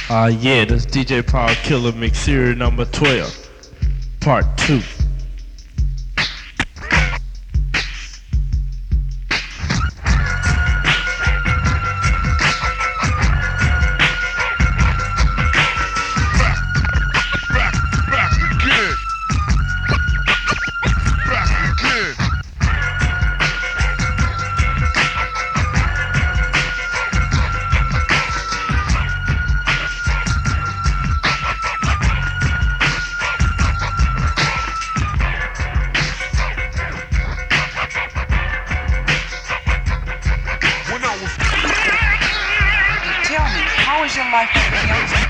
Yeah, this DJ Power Killer Mix Series number 12, part 2. Tell me, how is your life as a youngster?